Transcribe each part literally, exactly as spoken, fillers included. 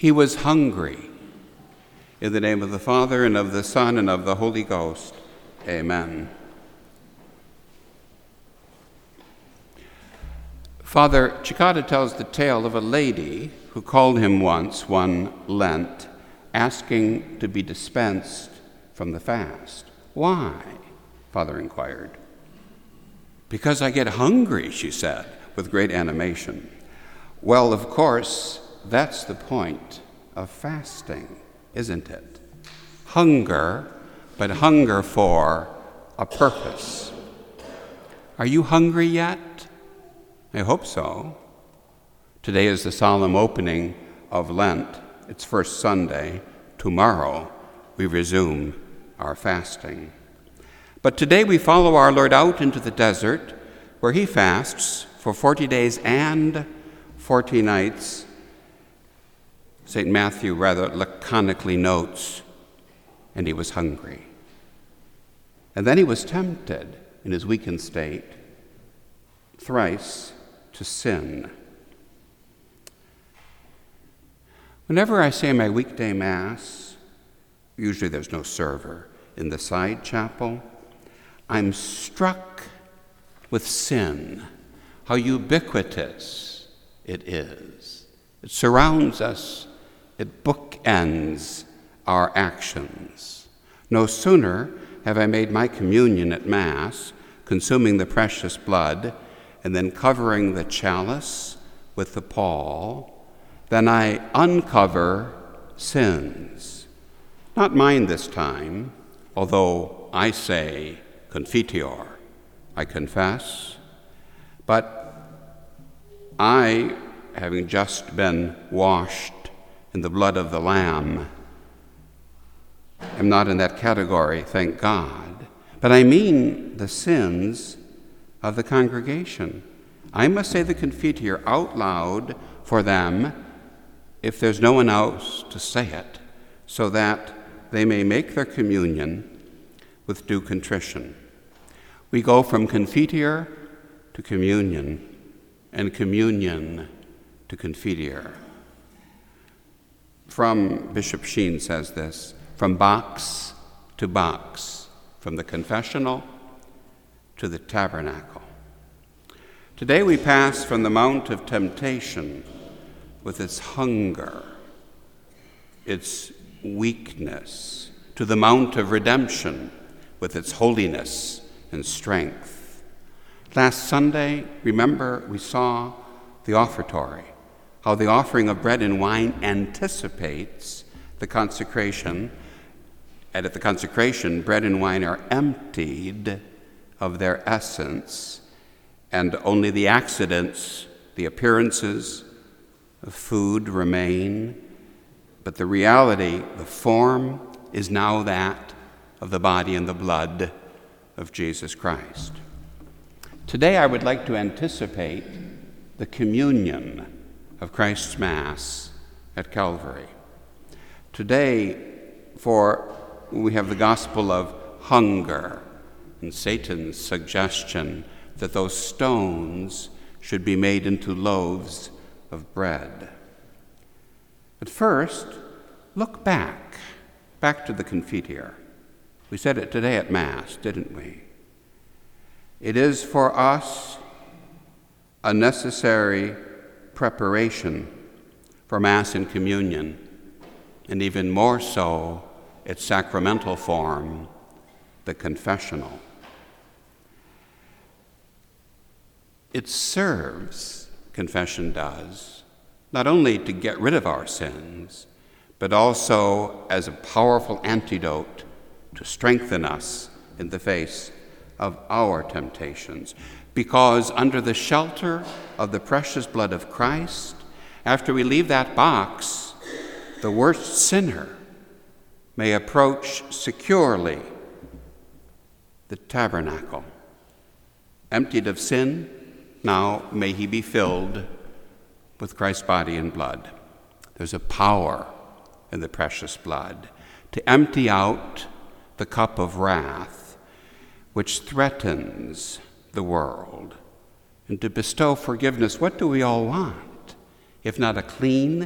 He was hungry. In the name of the Father, and of the Son, and of the Holy Ghost. Amen. Father Cekada tells the tale of a lady who called him once, one Lent, asking to be dispensed from the fast. Why? Father inquired. Because I get hungry, she said, with great animation. Well, of course, that's the point of fasting, isn't it? Hunger, but hunger for a purpose. Are you hungry yet? I hope so. Today is the solemn opening of Lent. It's first Sunday. Tomorrow we resume our fasting. But today we follow our Lord out into the desert, where he fasts for forty days and forty nights. Saint Matthew rather laconically notes, and he was hungry. And then he was tempted in his weakened state thrice to sin. Whenever I say my weekday Mass, usually there's no server in the side chapel, I'm struck with sin, how ubiquitous it is. It surrounds us. It bookends our actions. No sooner have I made my communion at Mass, consuming the precious blood, and then covering the chalice with the pall, than I uncover sins. Not mine this time, although I say confiteor, I confess, but I, having just been washed in the blood of the Lamb, am not in that category, thank God. But I mean the sins of the congregation. I must say the confiteor out loud for them if there's no one else to say it, so that they may make their communion with due contrition. We go from confiteor to communion, and communion to confiteor. From, Bishop Sheen says this, from box to box, from the confessional to the tabernacle. Today we pass from the Mount of Temptation with its hunger, its weakness, to the Mount of Redemption with its holiness and strength. Last Sunday, remember, we saw the offertory, how the offering of bread and wine anticipates the consecration, and at the consecration, bread and wine are emptied of their essence, and only the accidents, the appearances of food remain, but the reality, the form, is now that of the body and the blood of Jesus Christ. Today I would like to anticipate the communion of Christ's Mass at Calvary. Today, for we have the gospel of hunger and Satan's suggestion that those stones should be made into loaves of bread. But first, look back, back to the confiteor. We said it today at Mass, didn't we? It is for us a necessary preparation for Mass and communion, and even more so, its sacramental form, the confessional. It serves, confession does, not only to get rid of our sins, but also as a powerful antidote to strengthen us in the face of our temptations. Because under the shelter of the precious blood of Christ, after we leave that box, the worst sinner may approach securely the tabernacle. Emptied of sin, now may he be filled with Christ's body and blood. There's a power in the precious blood to empty out the cup of wrath which threatens the world, and to bestow forgiveness. What do we all want, if not a clean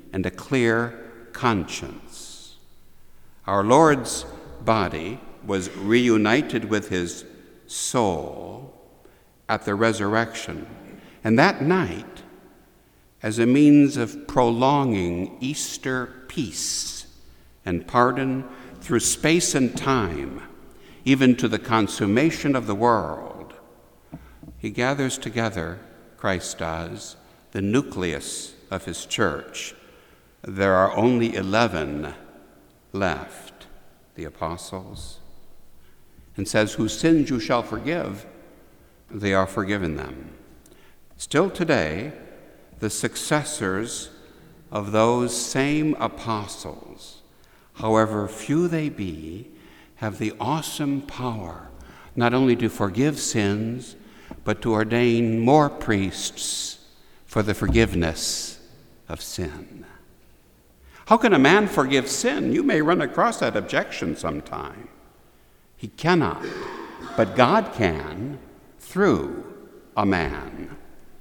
and a clear conscience. Our Lord's body was reunited with his soul at the resurrection, and that night, as a means of prolonging Easter peace and pardon through space and time, even to the consummation of the world, he gathers together, Christ does, the nucleus of his church. There are only eleven left, the apostles, and says, whose sins you shall forgive, they are forgiven them. Still today, the successors of those same apostles, however few they be, have the awesome power not only to forgive sins, but to ordain more priests for the forgiveness of sin. How can a man forgive sin? You may run across that objection sometime. He cannot, but God can through a man.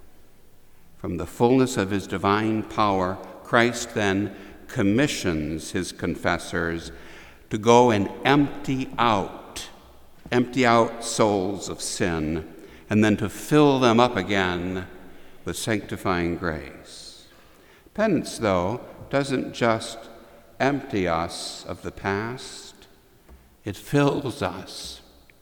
From the fullness of his divine power, Christ then commissions his confessors to go and empty out, empty out souls of sin, and then to fill them up again with sanctifying grace. Penance, though, doesn't just empty us of the past, it fills us.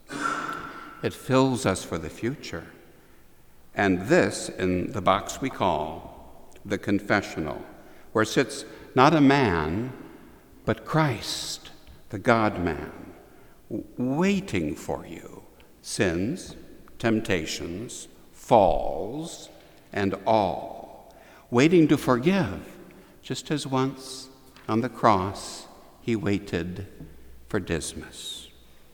It fills us for the future. And this, in the box we call the confessional, where sits not a man, but Christ, the God-man, waiting for you, sins, temptations, falls, and all, waiting to forgive, just as once on the cross he waited for Dismas.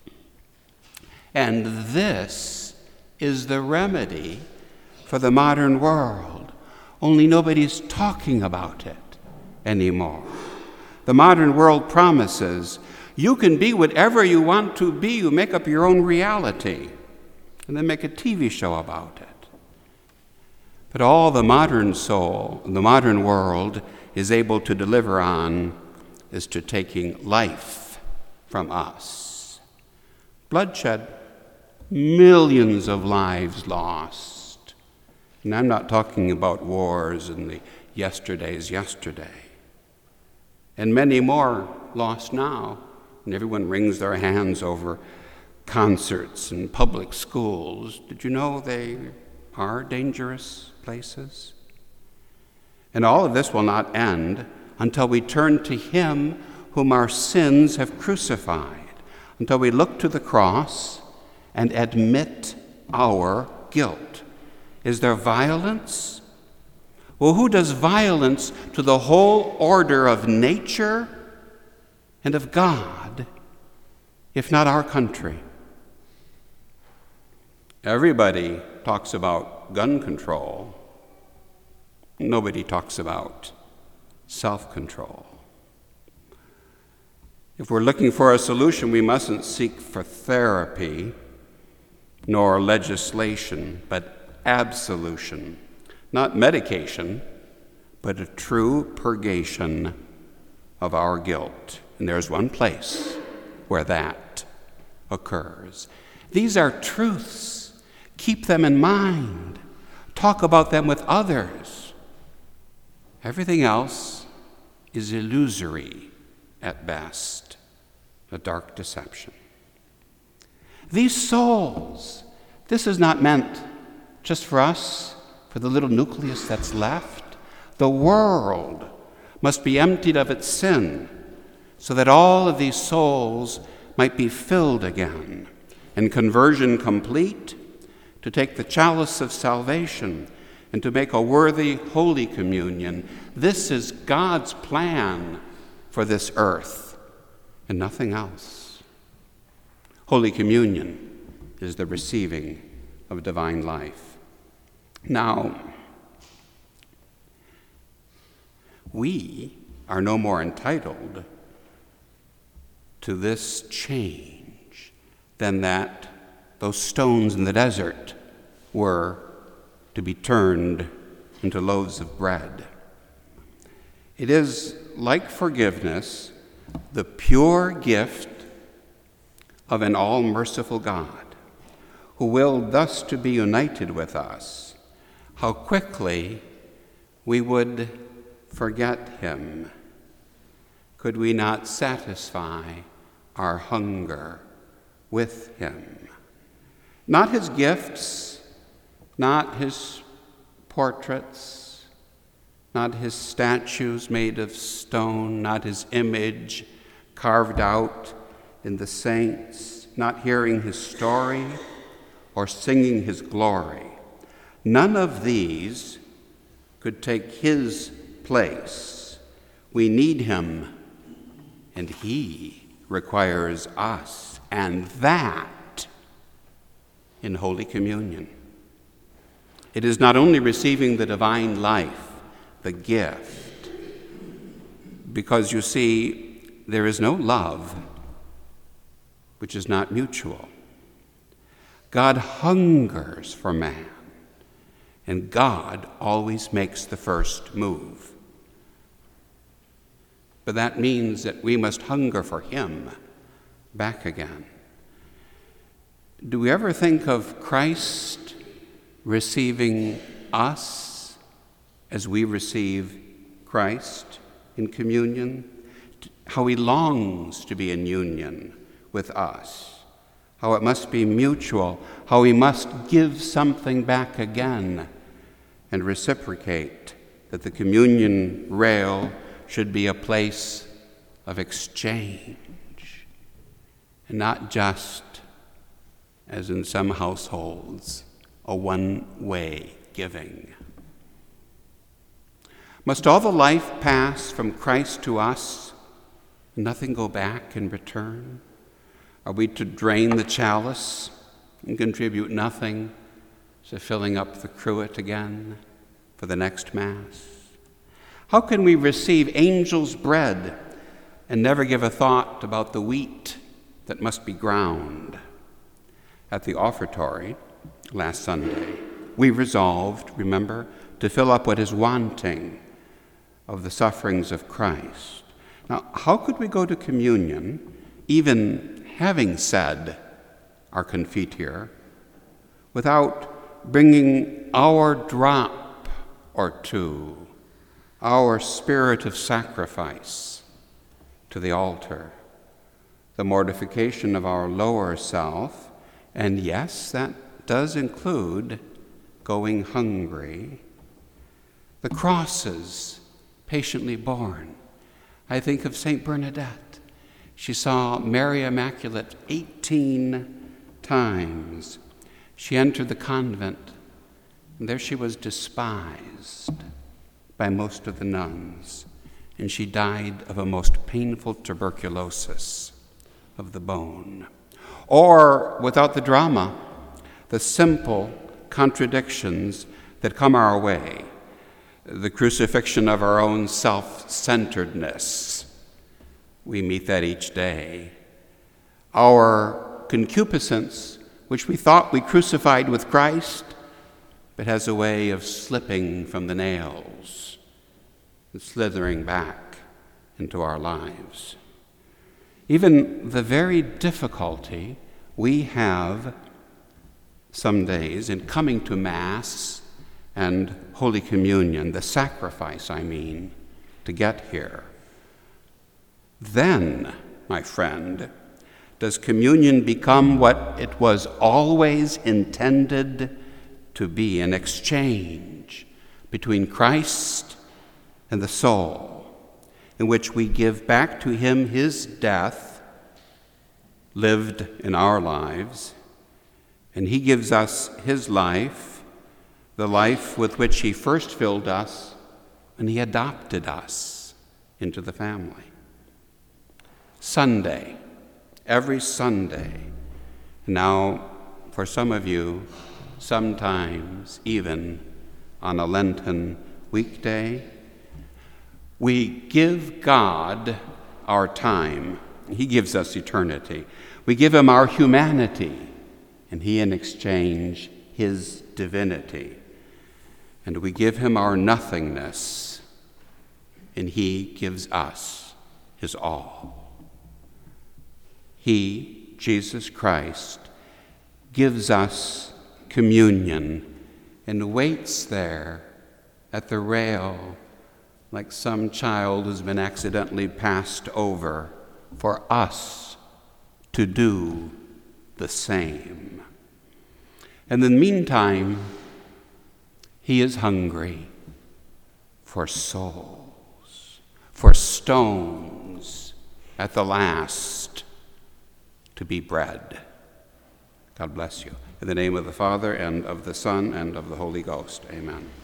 And this is the remedy for the modern world, only nobody's talking about it anymore. The modern world promises you can be whatever you want to be, you make up your own reality, and then make a T V show about it. But all the modern soul, the modern world is able to deliver on is to taking life from us. Bloodshed, millions of lives lost. And I'm not talking about wars and the yesterdays yesterday. And many more lost now. And everyone wrings their hands over concerts and public schools. Did you know they are dangerous places? And all of this will not end until we turn to him whom our sins have crucified, until we look to the cross and admit our guilt. Is there violence? Well, who does violence to the whole order of nature and of God, if not our country? Everybody talks about gun control. Nobody talks about self-control. If we're looking for a solution, we mustn't seek for therapy nor legislation, but absolution. Not medication, but a true purgation of our guilt. And there's one place where that occurs. These are truths. Keep them in mind. Talk about them with others. Everything else is illusory at best, a dark deception. These souls, this is not meant just for us, for the little nucleus that's left. The world must be emptied of its sin so that all of these souls might be filled again and conversion complete, to take the chalice of salvation and to make a worthy Holy Communion. This is God's plan for this earth and nothing else. Holy Communion is the receiving of divine life. Now, we are no more entitled to this change than that those stones in the desert were to be turned into loaves of bread. It is, like forgiveness, the pure gift of an all-merciful God who willed thus to be united with us. How quickly we would forget him, could we not satisfy our hunger with him. Not his gifts, not his portraits, not his statues made of stone, not his image carved out in the saints, not hearing his story or singing his glory. None of these could take his place. We need him, and he requires us, and that in Holy Communion. It is not only receiving the divine life, the gift, because you see, there is no love which is not mutual. God hungers for man, and God always makes the first move. But that means that we must hunger for him back again. Do we ever think of Christ receiving us as we receive Christ in communion? How he longs to be in union with us, how it must be mutual, how he must give something back again and reciprocate, that the communion rail should be a place of exchange and not just, as in some households, a one-way giving. Must all the life pass from Christ to us and nothing go back in return? Are we to drain the chalice and contribute nothing to filling up the cruet again for the next Mass? How can we receive angels' bread and never give a thought about the wheat that must be ground? At the offertory last Sunday, we resolved, remember, to fill up what is wanting of the sufferings of Christ. Now, how could we go to communion, even having said our Confiteor, without bringing our drop or two, our spirit of sacrifice to the altar, the mortification of our lower self, and yes, that does include going hungry, the crosses patiently borne. I think of Saint Bernadette. She saw Mary Immaculate eighteen times. She entered the convent, and there she was despised by most of the nuns, and she died of a most painful tuberculosis of the bone. Or, without the drama, the simple contradictions that come our way, the crucifixion of our own self-centeredness. We meet that each day. Our concupiscence, which we thought we crucified with Christ, but has a way of slipping from the nails and slithering back into our lives. Even the very difficulty we have some days in coming to Mass and Holy Communion, the sacrifice, I mean, to get here. Then, my friend, does communion become what it was always intended to be, an exchange between Christ and the soul, in which we give back to him his death lived in our lives, and he gives us his life, the life with which he first filled us when he adopted us into the family. Sunday, every Sunday, now for some of you, sometimes even on a Lenten weekday, we give God our time. He gives us eternity. We give him our humanity, and he in exchange his divinity. And we give him our nothingness and he gives us his all. He, Jesus Christ, gives us communion and waits there at the rail like some child who's been accidentally passed over for us to do the same. And in the meantime, he is hungry for souls, for stones at the last to be bread. God bless you. In the name of the Father, and of the Son, and of the Holy Ghost, amen.